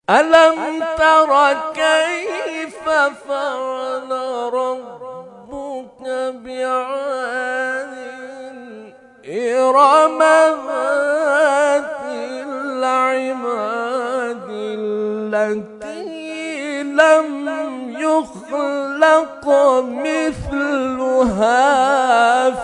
ألم تر كيف فعل ربك بعاد إرم ذات العماد التي لم يخلق مثلها